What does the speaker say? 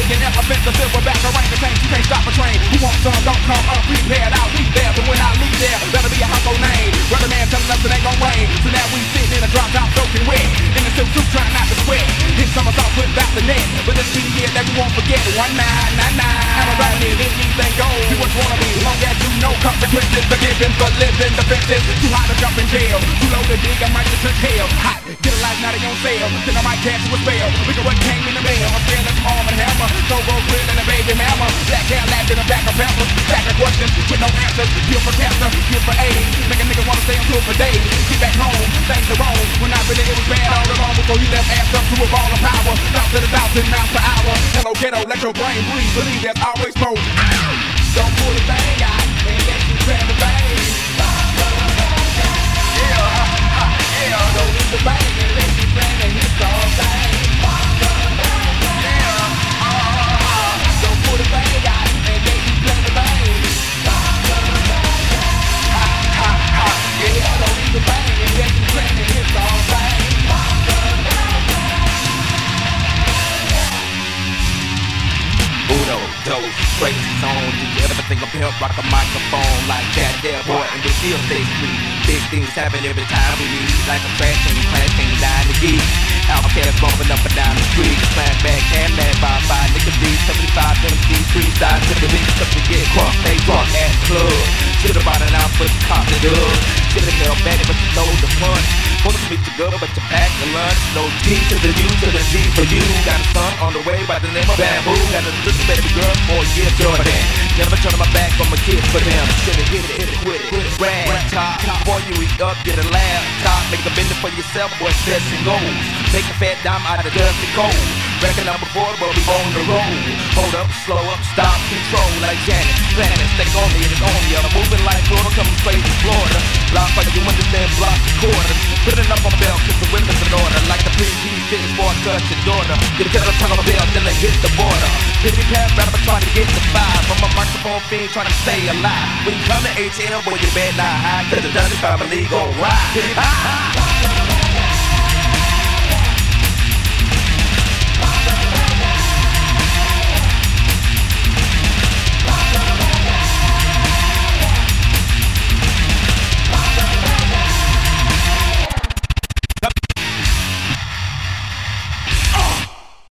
big and elephant, the silverback orangutan. You can't stop a train. Who wants some? Don't come unprepared. I'll be there, but when I leave there, better be a household name. Weatherman telling us it ain't gon' rain, so now we sitting in a drop top soaking wet. In the silk suit trying not to sweat. Hit somersaults without the net, but this be the year that we won't forget. 1999. I'm around here, anything goes. You what you wanna be, long as you know consequences. The given for living defenses. Too hot to jump in jail, too low to dig, I might just touch hell. Hot, get a life, now they on sale. Then I might catch you a spell. Look at what came in the mail. I'm feeling some arm and hammer. No road grill and a baby mama. Black hair laughed in a back of pepper. Stack of questions with no answers. Kill for cancer, kill for AIDS. Make a nigga wanna stay on tour for days. Get back home, things are wrong. When I really it was bad all along before you left ass up to a ball of power. South to the 1,000 miles per hour. Hello ghetto, let your brain breathe. Believe there's always smoke. Don't pull the thing out and let you grab the bang. Yeah, don't lose the bang and let you grab and hit the whole thing. Don't pull the thing out and let you grab the bang. Yeah, don't lose the bang and let you grab and hit the whole thing. Uno, dos, crazy zone. Did you ever think of help rock a microphone like that there boy? And they still stay free. Big things happen every time we meet. Like a crash and crash ain't dying to geek. Outcast bumping up and down the street. Slam back, hand mad by niggas D 75 MC, 3 sides to the beat. Cause we get crunk, they drunk at the club. Shit about an ounce but you cop the dub. Shit a girl bad but you know the punch. Supposed to meet you good but you pack the lunch. No T to the U to the G for you. Got a son on the way by the name of Bamboo. Got a little baby girl for a year Jordan. Never turn my back on my kids for them. Should've hit it, quit it. Rag top, before you eat up, get a laptop. Make a bender for yourself, boy, sets and goals. Make a fat dime out of the dusty cold. Reckon number 4, but we on the road. Hold up, slow up, stop, control like Janet. Planet, stay on me, it's on ya. Moving like Florida, coming straight from Florida. Block like you understand, block the quarters. Put it up on belt, cause the women's in order. Like the pre-G's sitting for a touch your daughter. You tell her tongue on the bell, then they hit the border. Busy path rapper trying to get the 5. From a microphone fiend trying to stay alive. When you come to ATL, boy, you better not hide. Cause the Dundee family gon' ride.